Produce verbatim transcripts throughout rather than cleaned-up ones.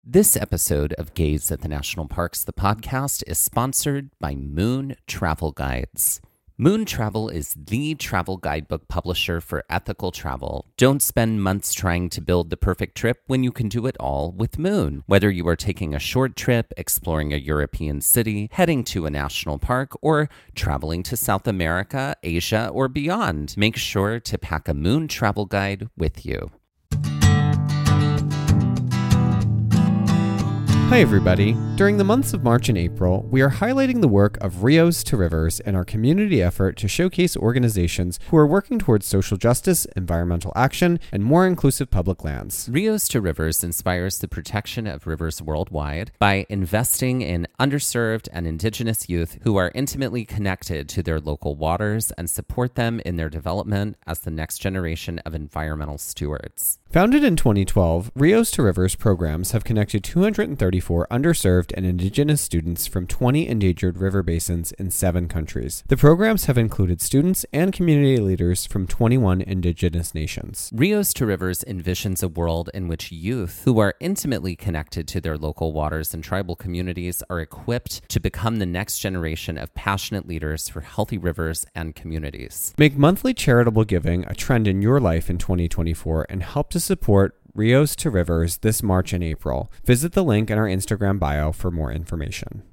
This episode of Gaze at the National Parks, the podcast, is sponsored by Moon Travel Guides. Moon Travel is the travel guidebook publisher for ethical travel. Don't spend months trying to build the perfect trip when you can do it all with Moon. Whether you are taking a short trip, exploring a European city, heading to a national park, or traveling to South America, Asia, or beyond, make sure to pack a Moon Travel Guide with you. Hi everybody. During the months of March and April, we are highlighting the work of Rios to Rivers in our community effort to showcase organizations who are working towards social justice, environmental action, and more inclusive public lands. Rios to Rivers inspires the protection of rivers worldwide by investing in underserved and indigenous youth who are intimately connected to their local waters and support them in their development as the next generation of environmental stewards. Founded in twenty twelve, Rios to Rivers programs have connected two hundred thirty-four underserved and indigenous students from twenty endangered river basins in seven countries. The programs have included students and community leaders from twenty-one indigenous nations. Rios to Rivers envisions a world in which youth who are intimately connected to their local waters and tribal communities are equipped to become the next generation of passionate leaders for healthy rivers and communities. Make monthly charitable giving a trend in your life in twenty twenty-four and help to support Rios to Rivers this March and April. Visit the link in our Instagram bio for more information.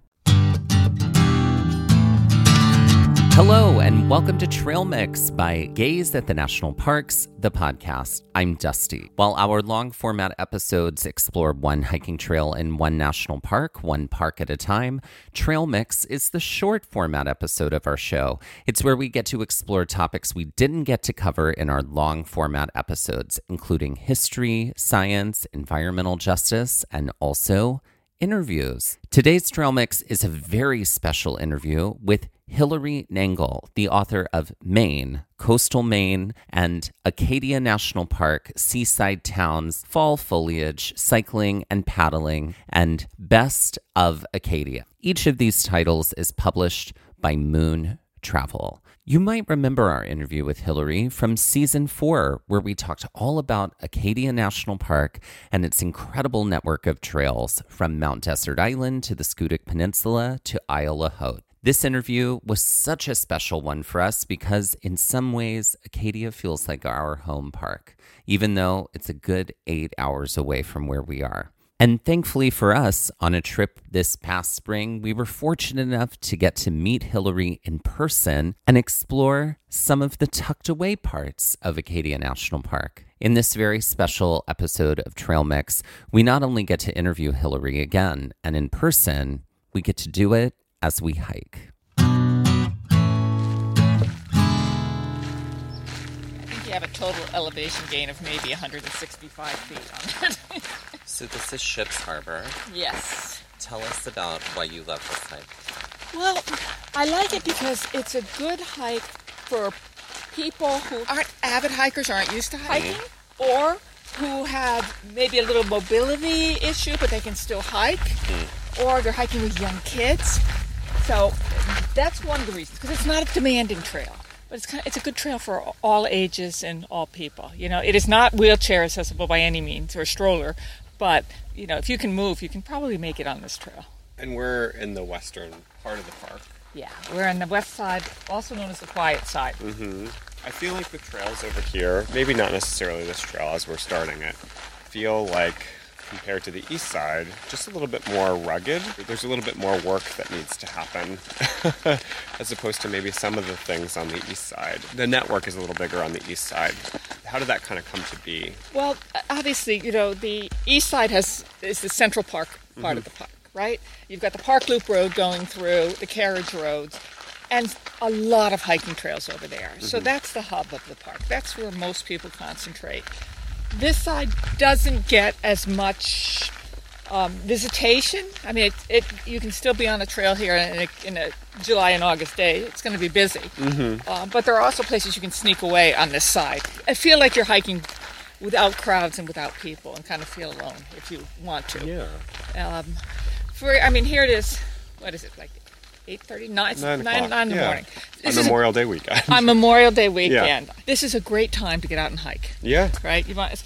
Hello, and welcome to Trail Mix by Gaze at the National Parks, the podcast. I'm Dusty. While our long-format episodes explore one hiking trail in one national park, one park at a time, Trail Mix is the short-format episode of our show. It's where we get to explore topics we didn't get to cover in our long-format episodes, including history, science, environmental justice, and also interviews. Today's Trail Mix is a very special interview with Hilary Nangle, the author of Maine, Coastal Maine, and Acadia National Park, Seaside Towns, Fall Foliage, Cycling and Paddling, and Best of Acadia. Each of these titles is published by Moon Travel. You might remember our interview with Hilary from season four, where we talked all about Acadia National Park and its incredible network of trails from Mount Desert Island to the Schoodic Peninsula to Isle La Haute. This interview was such a special one for us because in some ways, Acadia feels like our home park, even though it's a good eight hours away from where we are. And thankfully for us, on a trip this past spring, we were fortunate enough to get to meet Hilary in person and explore some of the tucked away parts of Acadia National Park. In this very special episode of Trail Mix, we not only get to interview Hilary again and in person, we get to do it as we hike. You have a total elevation gain of maybe one hundred sixty-five feet on it. So this is Ships Harbor. Yes. Tell us about why you love this hike. Well, I like it because it's a good hike for people who aren't avid hikers, aren't used to hiking, mm-hmm. or who have maybe a little mobility issue, but they can still hike, mm. or they're hiking with young kids. So that's one of the reasons, because it's not a demanding trail. But it's kind of, it's a good trail for all ages and all people. You know, it is not wheelchair accessible by any means or a stroller, but you know, if you can move, you can probably make it on this trail. And we're in the western part of the park. Yeah, we're on the west side, also known as the quiet side. Mm-hmm. I feel like the trails over here, maybe not necessarily this trail as we're starting it, feel like, compared to the east side, just a little bit more rugged. There's a little bit more work that needs to happen as opposed to maybe some of the things on the east side. The network is a little bigger on the east side. How did that kind of come to be? Well, obviously, you know, the east side has is the Central Park part mm-hmm. of the park, right? You've got the Park Loop Road going through, the carriage roads, and a lot of hiking trails over there. Mm-hmm. So that's the hub of the park. That's where most people concentrate. This side doesn't get as much um, visitation. I mean, it, it, you can still be on a trail here in a, in a July and August day. It's going to be busy. Mm-hmm. Um, but there are also places you can sneak away on this side. I feel like you're hiking without crowds and without people and kind of feel alone if you want to. Yeah. Um, for I mean, here it is. What is it, like eight thirty, nine, nine, nine, nine in the yeah. morning. On This Memorial is, Day weekend. on Memorial Day weekend. Yeah. This is a great time to get out and hike. Yeah. Right? You want, especially,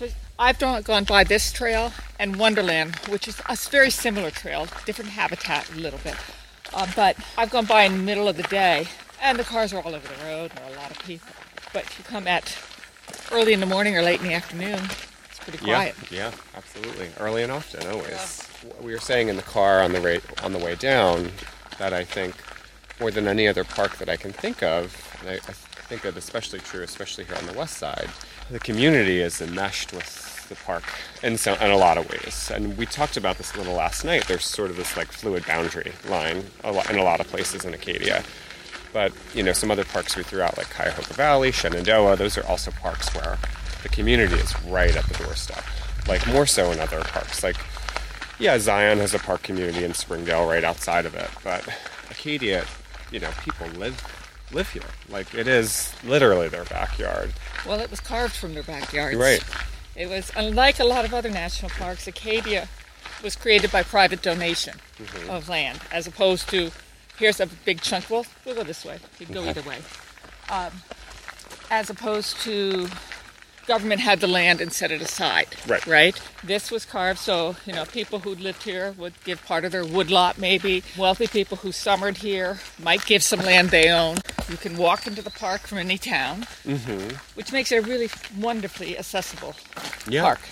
I've done, gone by this trail and Wonderland, which is a very similar trail, different habitat a little bit. Uh, but I've gone by in the middle of the day, and the cars are all over the road, and there are a lot of people. But if you come at early in the morning or late in the afternoon, it's pretty quiet. Yeah, yeah, absolutely. Early and often, always. Yeah. We were saying in the car on the way, on the way down that I think more than any other park that I can think of, and I, I think that's especially true, especially here on the west side, the community is enmeshed with the park in, so, in a lot of ways. And we talked about this a little last night. There's sort of this like fluid boundary line a lot, in a lot of places in Acadia. But, you know, some other parks we threw out, like Cuyahoga Valley, Shenandoah, those are also parks where the community is right at the doorstep. Like, more so in other parks. Like, yeah, Zion has a park community in Springdale right outside of it. But Acadia, you know, people live live here. Like, it is literally their backyard. Well, it was carved from their backyards. Right. It was, unlike a lot of other national parks, Acadia was created by private donation mm-hmm. of land, as opposed to, here's a big chunk, well, we'll go this way, you can go either way. Um, as opposed to government had the land and set it aside, right. right? This was carved, so, you know, people who lived here would give part of their woodlot, maybe. Wealthy people who summered here might give some land they own. You can walk into the park from any town, mm-hmm. which makes it a really wonderfully accessible yeah. park.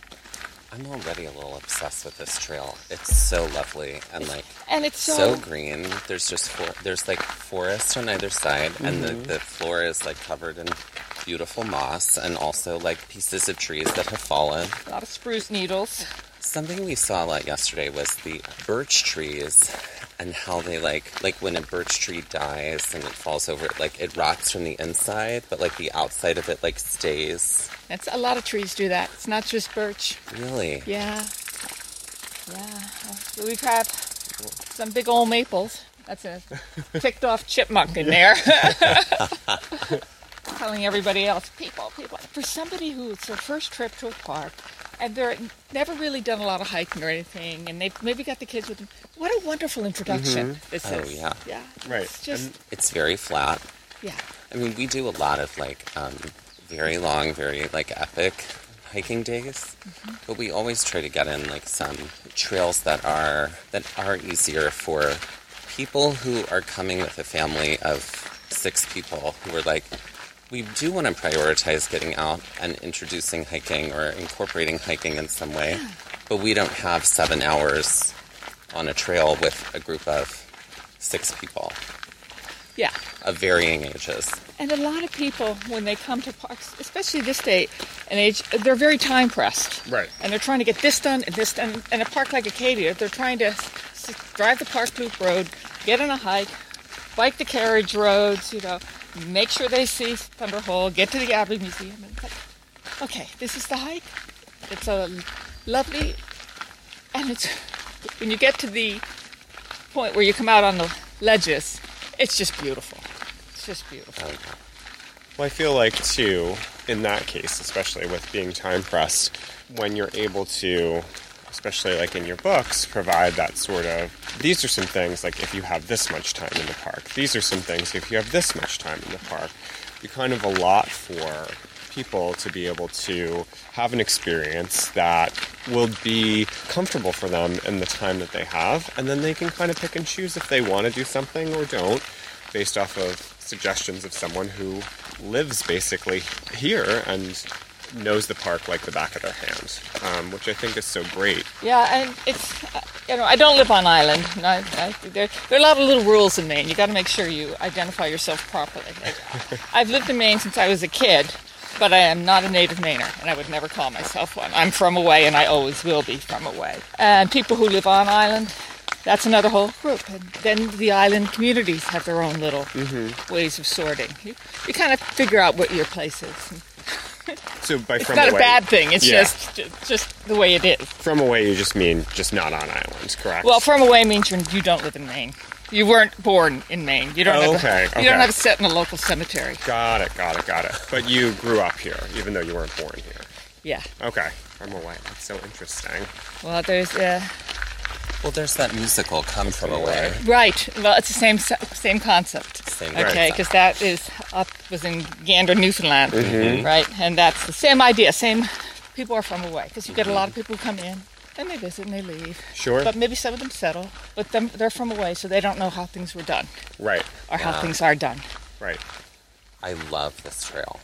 I'm already a little obsessed with this trail. It's so lovely and like and it's so, so green. There's just for, there's like forest on either side, mm-hmm. and the, the floor is like covered in beautiful moss and also like pieces of trees that have fallen. A lot of spruce needles. Something we saw a lot yesterday was the birch trees and how they like, like when a birch tree dies and it falls over, like it rots from the inside, but like the outside of it like stays. That's, a lot of trees do that. It's not just birch. Really? Yeah. Yeah. We've had some big old maples. That's a ticked off chipmunk in there. Telling everybody else, people, people. For somebody who it's their first trip to a park, and they're never really done a lot of hiking or anything, and they've maybe got the kids with them, what a wonderful introduction mm-hmm. this oh, is. yeah. Yeah. Right. It's just... And it's very flat. Yeah. I mean, we do a lot of, like, um, very long, very, like, epic hiking days, mm-hmm. but we always try to get in, like, some trails that are, that are easier for people who are coming with a family of six people who are, like, we do want to prioritize getting out and introducing hiking or incorporating hiking in some way, yeah. but we don't have seven hours on a trail with a group of six people. Yeah. Of varying ages. And a lot of people, when they come to parks, especially this day and age, they're very time pressed. Right. And they're trying to get this done and this done. And a park like Acadia, they're trying to drive the Park Loop Road, get on a hike, bike the carriage roads, you know, make sure they see Thunder Hole, get to the Abbey Museum. And it's like, okay, this is the hike. It's a lovely, and it's, when you get to the point where you come out on the ledges, it's just beautiful. It's just beautiful. Well, I feel like, too, in that case, especially with being time-pressed, when you're able to, especially like in your books, provide that sort of, these are some things, like if you have this much time in the park, these are some things if you have this much time in the park, you kind of allot for people to be able to have an experience that will be comfortable for them in the time that they have, and then they can kind of pick and choose if they want to do something or don't, based off of suggestions of someone who lives basically here and knows the park like the back of their hand, um, which I think is so great. Yeah, and it's, uh, you know, I don't live on island. And I, I, there, there are a lot of little rules in Maine. You got to make sure you identify yourself properly. Like, I've lived in Maine since I was a kid, but I am not a native Mainer, and I would never call myself one. I'm from away, and I always will be from away. And people who live on island, that's another whole group. And then the island communities have their own little mm-hmm. ways of sorting. You, you kind of figure out what your place is. So by it's from not away, a bad thing. It's yeah. just just the way it is. From away, you just mean just not on islands, correct? Well, from away means you're, you don't live in Maine. You weren't born in Maine. You don't. Oh, have a, okay, You okay. don't have a set in a local cemetery. Got it. Got it. Got it. But you grew up here, even though you weren't born here. Yeah. Okay. From away. That's so interesting. Well, there's uh, Well, there's that musical, Come From Away. right. Well, it's the same same concept. Same Okay, because that is up was in Gander, Newfoundland, mm-hmm. right? And that's the same idea, same people are from away, because you get a lot of people who come in and they visit and they leave. Sure. But maybe some of them settle, but them, they're from away, so they don't know how things were done. Right. Or Yeah. how things are done. Right. I love this trail.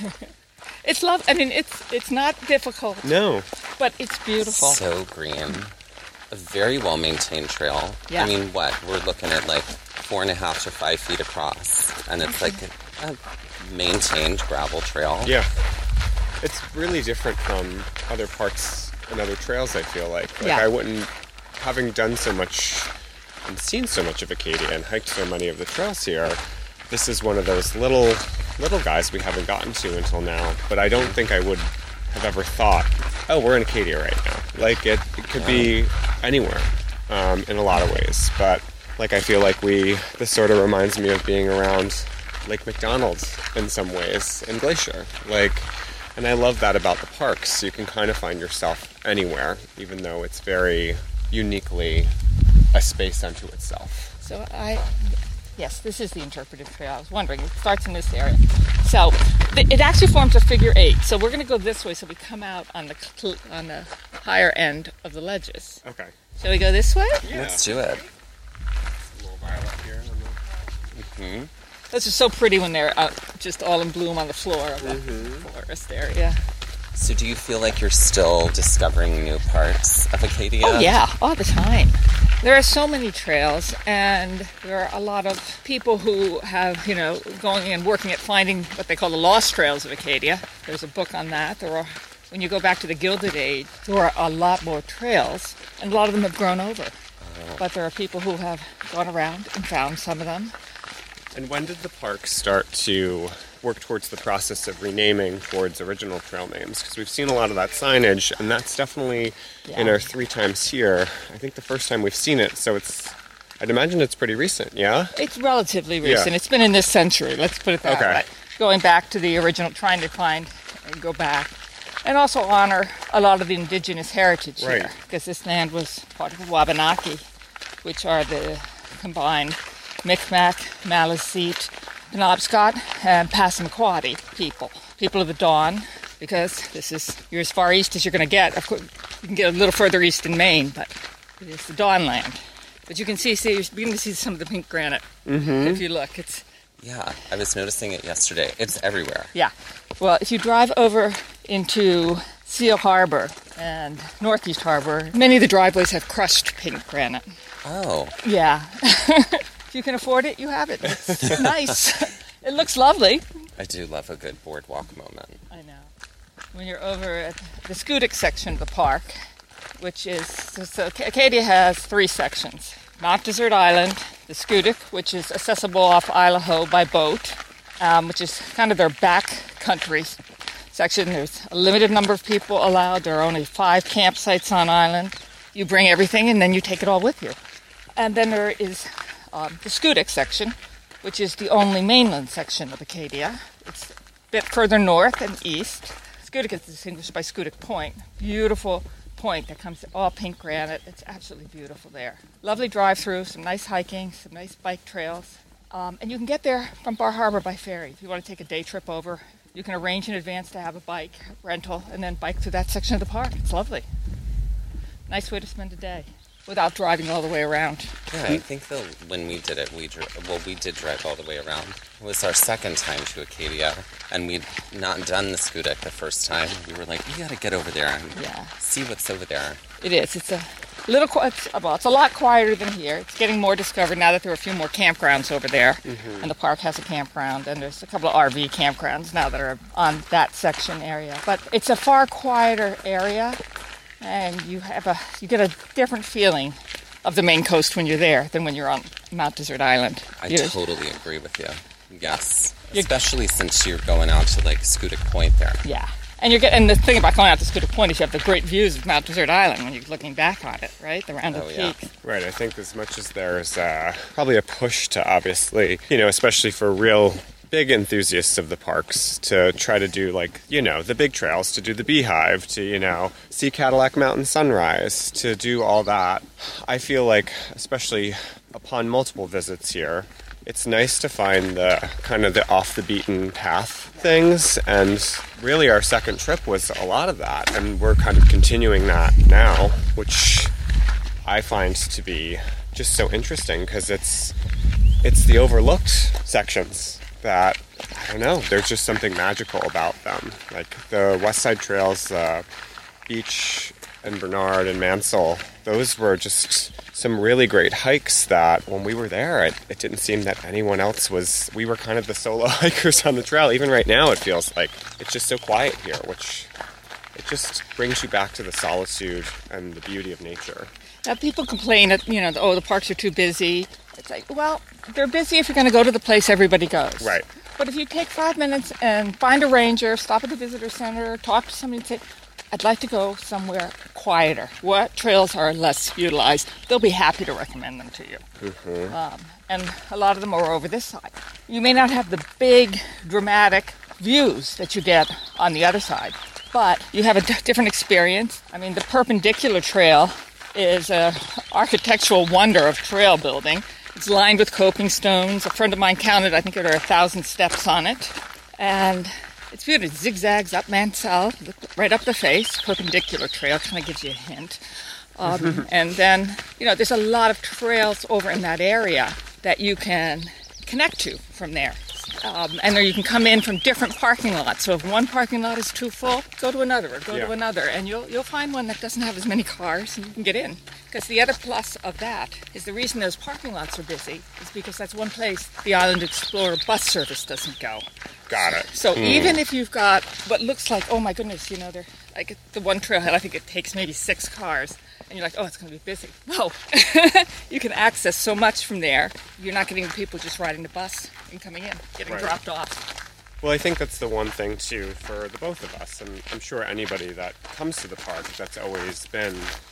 It's love. I mean, it's it's not difficult, No. but it's beautiful. So green. A very well-maintained trail. Yeah. I mean, what? We're looking at like four and a half to five feet across. And it's like a, a maintained gravel trail. Yeah. It's really different from other parts and other trails, I feel like. Like, Yeah. I wouldn't, having done so much and seen so much of Acadia and hiked so many of the trails here, this is one of those little, little guys we haven't gotten to until now. But I don't think I would have ever thought, oh, we're in Acadia right now. Like, it, it could be anywhere um, in a lot of ways. But, like, I feel like we, this sort of reminds me of being around Lake McDonald in some ways, and Glacier. Like, and I love that about the parks. You can kind of find yourself anywhere, even though it's very uniquely a space unto itself. So I, yes, this is the interpretive trail. I was wondering, it starts in this area. So th- it actually forms a figure eight. So we're going to go this way, so we come out on the cl- on the higher end of the ledges. Okay. Shall we go this way? Yeah. Let's do it. A little violet here. Hmm. Those are so pretty when they're uh, just all in bloom on the floor of the forest area. So do you feel like you're still discovering new parts of Acadia? Oh yeah, all the time. There are so many trails, and there are a lot of people who have, you know, going and working at finding what they call the lost trails of Acadia. There's a book on that. There are, when you go back to the Gilded Age, there are a lot more trails, and a lot of them have grown over. But there are people who have gone around and found some of them. And when did the park start to work towards the process of renaming towards original trail names? Because we've seen a lot of that signage, and that's definitely in Yeah. our three times here. I think the first time we've seen it, so it's, I'd imagine it's pretty recent, yeah? It's relatively recent. Yeah. It's been in this century, let's put it that Okay. way. Going back to the original, trying to find and go back. And also honor a lot of the indigenous heritage Right. here, because this land was part of the Wabanaki, which are the combined Micmac, Maliseet, Penobscot, and Passamaquoddy people. People of the Dawn, because this is, you're as far east as you're going to get. Of course, you can get a little further east in Maine, but it is the Dawn land. But you can see, see you're beginning to see some of the pink granite. Mm-hmm. If you look, it's, Yeah, I was noticing it yesterday. It's everywhere. yeah. Well, if you drive over into Seal Harbor and Northeast Harbor, many of the driveways have crushed pink granite. Oh, Yeah. If you can afford it, you have it. It's nice. It looks lovely. I do love a good boardwalk moment. I know. When you're over at the Schoodic section of the park, which is, so, so Acadia has three sections. Mount Desert Island, the Schoodic, which is accessible off Idaho by boat, um, which is kind of their back country section. There's a limited number of people allowed. There are only five campsites on island. You bring everything and then you take it all with you. And then there is um, the Schoodic section, which is the only mainland section of Acadia. It's a bit further north and east. Schoodic is distinguished by Schoodic Point. Beautiful point that comes all pink granite. It's absolutely beautiful there. Lovely drive-through, some nice hiking, some nice bike trails. Um, and you can get there from Bar Harbor by ferry. If you want to take a day trip over, you can arrange in advance to have a bike rental and then bike through that section of the park. It's lovely. Nice way to spend a day without driving all the way around. Yeah, I think that when we did it, we dri- well, we did drive all the way around. It was our second time to Acadia, and we'd not done the Schoodic the first time. We were like, we got to get over there and Yeah. see what's over there. It is. It's a little, qui- it's, well, it's a lot quieter than here. It's getting more discovered now that there are a few more campgrounds over there. Mm-hmm. And the park has a campground, and there's a couple of R V campgrounds now that are on that section area. But it's a far quieter area, and you have a, you get a different feeling of the Maine coast when you're there than when you're on Mount Desert Island. I You- totally agree with you. Yes. You're- Especially since you're going out to like Schoodic Point there. Yeah. And you're getting, and the thing about going out to Schoodic Point is you have the great views of Mount Desert Island when you're looking back on it, right? The rounded Oh, yeah. peaks. Right, I think as much as there's uh, probably a push to obviously, you know, especially for real big enthusiasts of the parks to try to do like, you know, the big trails, to do the Beehive, to, you know, see Cadillac Mountain sunrise, to do all that. I feel like, especially upon multiple visits here, it's nice to find the kind of the off the beaten path things, and really our second trip was a lot of that, and we're kind of continuing that now, which I find to be just so interesting because it's it's the overlooked sections that, I don't know, there's just something magical about them. Like the West Side Trails, uh, Beach and Bernard and Mansell, those were just some really great hikes that when we were there, it, it didn't seem that anyone else was, we were kind of the solo hikers on the trail. Even right now, it feels like it's just so quiet here, which it just brings you back to the solitude and the beauty of nature. Now, people complain that, you know, oh, the parks are too busy. It's like, well, they're busy if you're going to go to the place everybody goes. Right. But if you take five minutes and find a ranger, stop at the visitor center, talk to somebody and say, I'd like to go somewhere quieter. What trails are less utilized? They'll be happy to recommend them to you. Mm-hmm. Um, and a lot of them are over this side. You may not have the big, dramatic views that you get on the other side, but you have a d- different experience. I mean, the Perpendicular Trail is an architectural wonder of trail building. It's lined with coping stones. A friend of mine counted, I think there are a thousand steps on it. And it's beautiful. It zigzags up Mansell, right up the face. Perpendicular Trail kind of gives you a hint. Um, and then, you know, there's a lot of trails over in that area that you can connect to from there. Um, and there you can come in from different parking lots. So if one parking lot is too full, go to another or go yeah. to another. And you'll you'll find one that doesn't have as many cars and you can get in. Because the other plus of that is the reason those parking lots are busy is because that's one place the Island Explorer bus service doesn't go. Got it. So mm. even if you've got what looks like, oh my goodness, you know, they're like the one trailhead, I think it takes maybe six cars. And you're like, oh, it's going to be busy. No. You can access so much from there. You're not getting people just riding the bus and coming in, getting right. dropped off. Well, I think that's the one thing, too, for the both of us. And I'm sure anybody that comes to the park, that's always been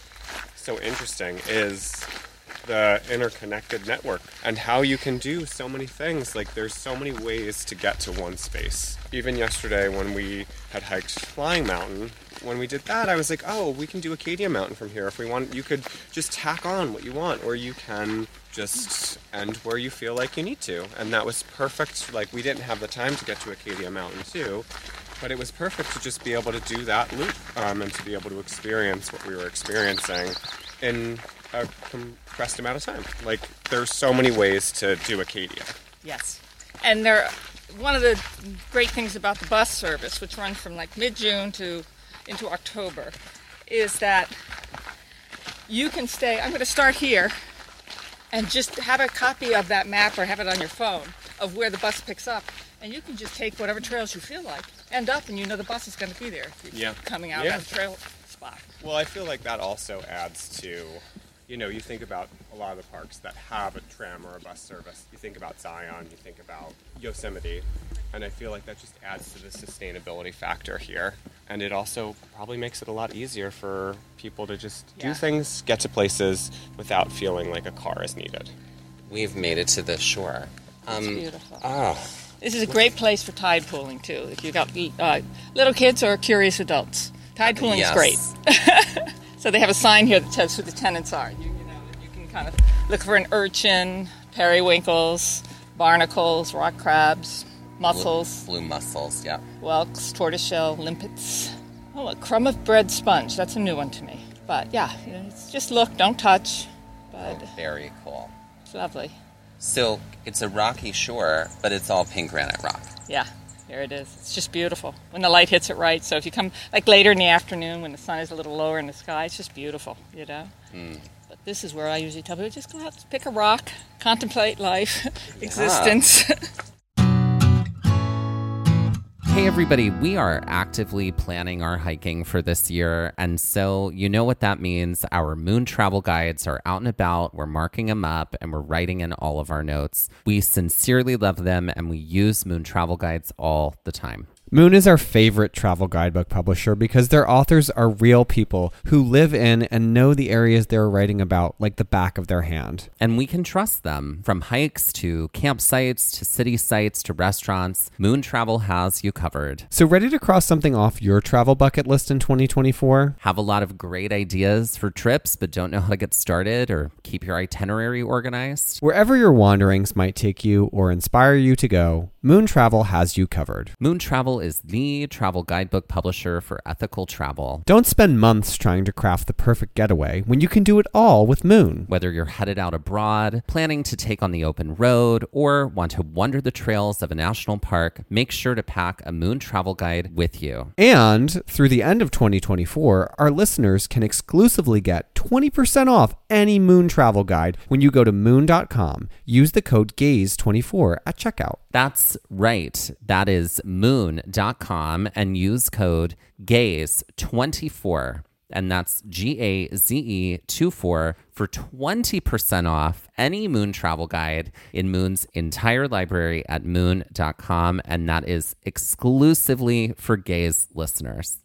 so interesting, is the interconnected network and how you can do so many things. Like, there's so many ways to get to one space. Even yesterday when we had hiked Flying Mountain, when we did that, I was like, oh, we can do Acadia Mountain from here. If we want, you could just tack on what you want, or you can just end where you feel like you need to. And that was perfect. Like, we didn't have the time to get to Acadia Mountain too, but it was perfect to just be able to do that loop um, and to be able to experience what we were experiencing in a compressed amount of time. Like, there's so many ways to do Acadia. Yes. And there, one of the great things about the bus service, which runs from like mid-June to into October, is that you can stay, I'm going to start here, and just have a copy of that map or have it on your phone of where the bus picks up, and you can just take whatever trails you feel like, end up, and you know the bus is going to be there if you're yeah. coming out yeah. of the trail spot. Well, I feel like that also adds to, you know, you think about a lot of the parks that have a tram or a bus service. You think about Zion, you think about Yosemite, and I feel like that just adds to the sustainability factor here. And it also probably makes it a lot easier for people to just yeah. do things, get to places without feeling like a car is needed. We've made it to the shore. Um, it's beautiful. Oh. This is a great place for tide pooling, too, if you've got uh, little kids or curious adults. Tide pooling yes. is great. So they have a sign here that says who the tenants are. You, you know, you can kind of look for an urchin, periwinkles, barnacles, rock crabs, mussels. Blue, blue mussels, yeah. Whelks, tortoiseshell, limpets. Oh, a crumb of bread sponge. That's a new one to me. But yeah, you know, it's just look, don't touch. But oh, very cool. It's lovely. So it's a rocky shore, but it's all pink granite rock. Yeah, there it is. It's just beautiful when the light hits it right. So if you come like later in the afternoon when the sun is a little lower in the sky, it's just beautiful, you know. Mm. But this is where I usually tell people, just go out, pick a rock, contemplate life, yeah. existence. Hey everybody, we are actively planning our hiking for this year, and so you know what that means. Our Moon travel guides are out and about, we're marking them up, and we're writing in all of our notes. We sincerely love them, and we use Moon travel guides all the time. Moon is our favorite travel guidebook publisher because their authors are real people who live in and know the areas they're writing about like the back of their hand. And we can trust them. From hikes to campsites to city sites to restaurants, Moon Travel has you covered. So ready to cross something off your travel bucket list in twenty twenty-four? Have a lot of great ideas for trips but don't know how to get started or keep your itinerary organized? Wherever your wanderings might take you or inspire you to go, Moon Travel has you covered. Moon Travel is the travel guidebook publisher for ethical travel. Don't spend months trying to craft the perfect getaway when you can do it all with Moon. Whether you're headed out abroad, planning to take on the open road, or want to wander the trails of a national park, make sure to pack a Moon Travel Guide with you. And through the end of twenty twenty-four, our listeners can exclusively get twenty percent off any Moon Travel Guide when you go to moon dot com. Use the code gaze twenty-four at checkout. That's right. That is moon dot com and use code gaze twenty-four. And that's G A Z E twenty-four for twenty percent off any Moon Travel Guide in Moon's entire library at moon dot com. And that is exclusively for Gaze listeners.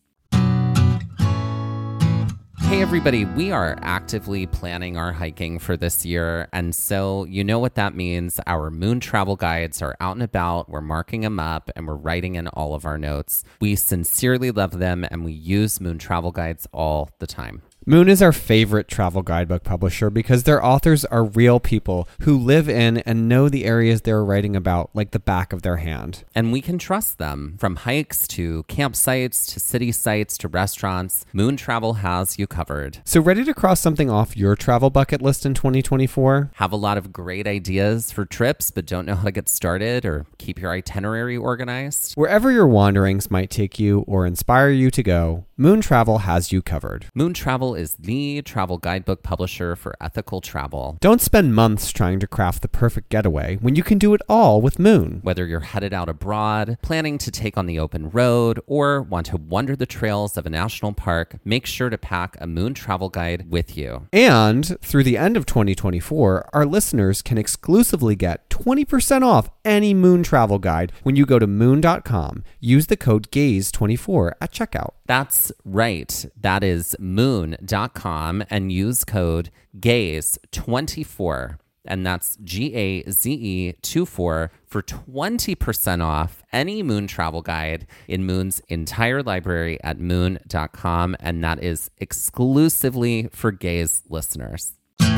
Hey everybody, we are actively planning our hiking for this year, and so you know what that means. Our Moon Travel Guides are out and about, we're marking them up, and we're writing in all of our notes. We sincerely love them, and we use Moon Travel Guides all the time. Moon is our favorite travel guidebook publisher because their authors are real people who live in and know the areas they're writing about like the back of their hand. And we can trust them. From hikes to campsites to city sites to restaurants, Moon Travel has you covered. So ready to cross something off your travel bucket list in twenty twenty-four? Have a lot of great ideas for trips but don't know how to get started or keep your itinerary organized? Wherever your wanderings might take you or inspire you to go, Moon Travel has you covered. Moon Travel is the travel guidebook publisher for ethical travel. Don't spend months trying to craft the perfect getaway when you can do it all with Moon. Whether you're headed out abroad, planning to take on the open road, or want to wander the trails of a national park, make sure to pack a Moon Travel Guide with you. And through the end of twenty twenty-four, our listeners can exclusively get twenty percent off any Moon Travel Guide when you go to moon dot com. Use the code gaze twenty-four at checkout. That's right. That is moon dot com and use code gaze twenty-four. And that's G A Z E twenty-four for twenty percent off any Moon Travel Guide in Moon's entire library at moon dot com. And that is exclusively for Gaze listeners.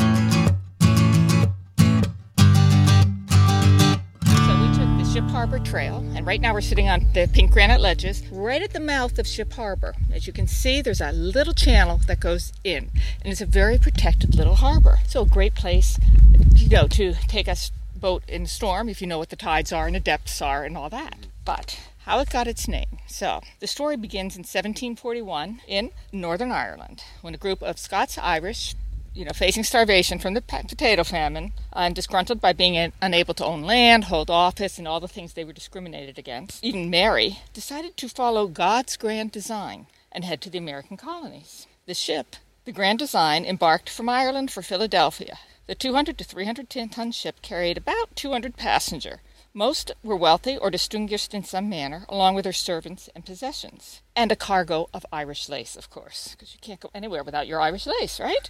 Ship Harbor Trail, and right now we're sitting on the pink granite ledges right at the mouth of Ship Harbor. As you can see, there's a little channel that goes in, and it's a very protected little harbor. So a great place, you know, to take a boat in a storm if you know what the tides are and the depths are and all that. But how it got its name. So the story begins in seventeen forty-one in Northern Ireland when a group of Scots-Irish, you know, facing starvation from the potato famine and disgruntled by being in, unable to own land, hold office, and all the things they were discriminated against, even marry, decided to follow God's grand design and head to the American colonies. The ship, the Grand Design, embarked from Ireland for Philadelphia. The two hundred to three hundred ton ship carried about two hundred passengers. Most were wealthy or distinguished in some manner, along with their servants and possessions. And a cargo of Irish lace, of course, because you can't go anywhere without your Irish lace, right?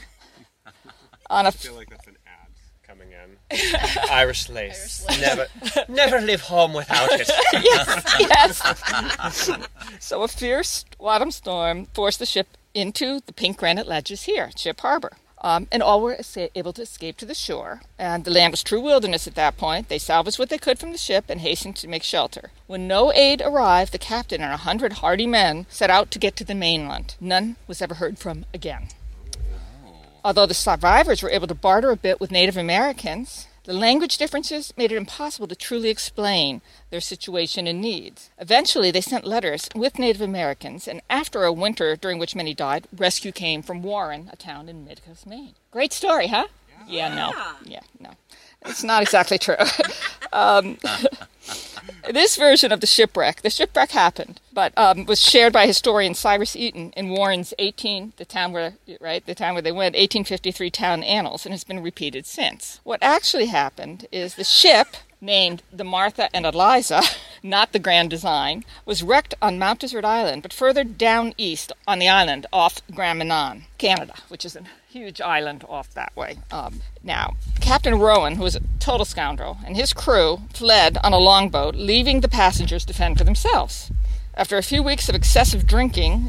On a I feel like that's an ad coming in. Irish lace. Irish lace. Never, never leave home without it. Yes, yes. So a fierce autumn storm forced the ship into the pink granite ledges here at Ship Harbor. Um, and all were able to escape to the shore. And the land was true wilderness at that point. They salvaged what they could from the ship and hastened to make shelter. When no aid arrived, the captain and a hundred hardy men set out to get to the mainland. None was ever heard from again. Although the survivors were able to barter a bit with Native Americans, the language differences made it impossible to truly explain their situation and needs. Eventually, they sent letters with Native Americans, and after a winter during which many died, rescue came from Warren, a town in Midcoast, Maine. Great story, huh? Yeah, yeah no. Yeah, no. It's not exactly true. um, this version of the shipwreck, the shipwreck happened, but um, was shared by historian Cyrus Eaton in Warren's eighteen, the town where, right, the town where they went, eighteen fifty-three Town Annals, and has been repeated since. What actually happened is the ship, named the Martha and Eliza, not the Grand Design, was wrecked on Mount Desert Island, but further down east on the island off Grand Manan, Canada, which is a huge island off that way. Um, now, Captain Rowan, who was a total scoundrel, and his crew fled on a longboat, leaving the passengers to fend for themselves. After a few weeks of excessive drinking,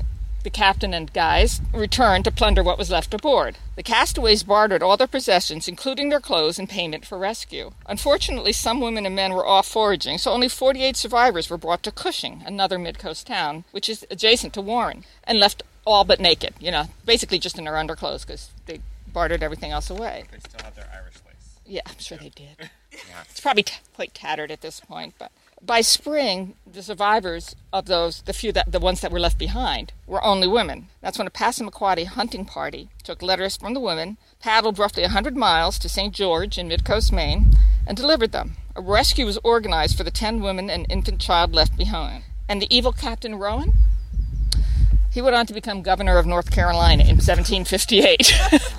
the captain and guys returned to plunder what was left aboard. The castaways bartered all their possessions, including their clothes, in payment for rescue. Unfortunately, some women and men were off foraging, so only forty-eight survivors were brought to Cushing, another mid-coast town, which is adjacent to Warren, and left all but naked, you know, basically just in their underclothes because they bartered everything else away. They still have their Irish lace. Yeah, I'm sure they did. Yeah. It's probably t- quite tattered at this point, but by spring, the survivors of those, the few that the ones that were left behind, were only women. That's when a Passamaquoddy hunting party took letters from the women, paddled roughly one hundred miles to Saint George in mid-coast Maine, and delivered them. A rescue was organized for the ten women and infant child left behind. And the evil Captain Rowan? He went on to become governor of North Carolina in seventeen fifty-eight.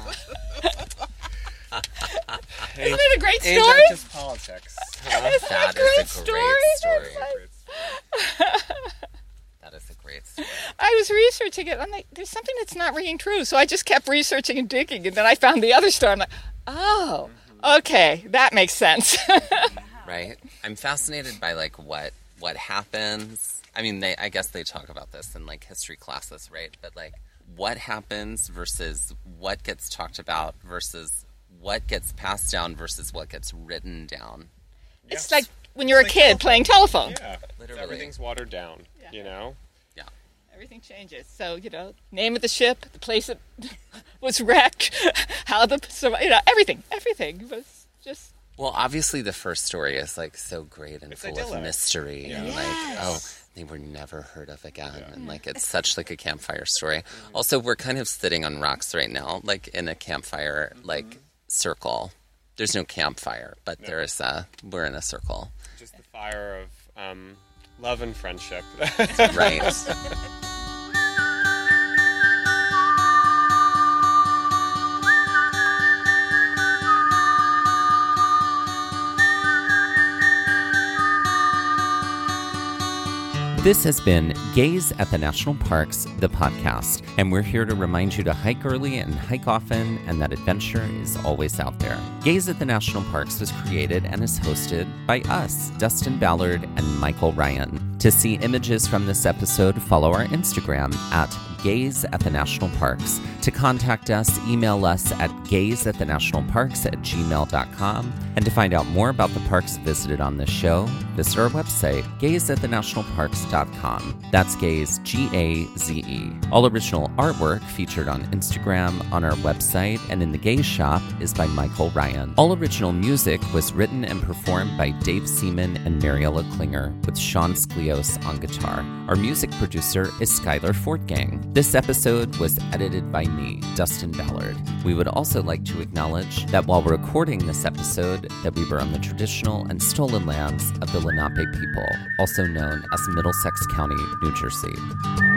Isn't it a great story? And not just politics. Huh? Isn't That it a great is a story? great story. It's like- That is a great story. I was researching it. I'm like, there's something that's not ringing true. So I just kept researching and digging, and then I found the other story. I'm like, oh, okay, that makes sense. Right? I'm fascinated by like what what happens. I mean, they I guess they talk about this in like history classes, right? But like what happens versus what gets talked about versus what gets passed down versus what gets written down. It's Yes. like when you're a Like kid telephone. playing telephone. Yeah, Literally. everything's watered down. Yeah. You know. Yeah. Everything changes. So, you know, name of the ship, the place it was wrecked, how the, you know, everything, everything was just... Well, obviously the first story is like so great and It's full idyllic. of mystery and Yes. like, oh, they were never heard of again. And like, it's such like a campfire story. Also, we're kind of sitting on rocks right now, like in a campfire, like circle. There's no campfire, but No. there is a, we're in a circle. Just the fire of um, love and friendship. Right. This has been Gaze at the National Parks, the podcast, and we're here to remind you to hike early and hike often, and that adventure is always out there. Gaze at the National Parks was created and is hosted by us, Dustin Ballard and Michael Ryan. To see images from this episode, follow our Instagram at Gaze at the National Parks. To contact us, email us at gaze at the national parks at gmail dot com. And to find out more about the parks visited on this show, visit our website, gaze at the national parks dot com. That's Gaze, G A Z E. All original artwork featured on Instagram, on our website, and in the Gaze Shop is by Michael Ryan. All original music was written and performed by Dave Seaman and Mariella Klinger, with Sean Sklios on guitar. Our music producer is Skylar Fortgang. This episode was edited by me, Dustin Ballard. We would also like to acknowledge that while we're recording this episode, that we were on the traditional and stolen lands of the Lenape people, also known as Middlesex County, New Jersey.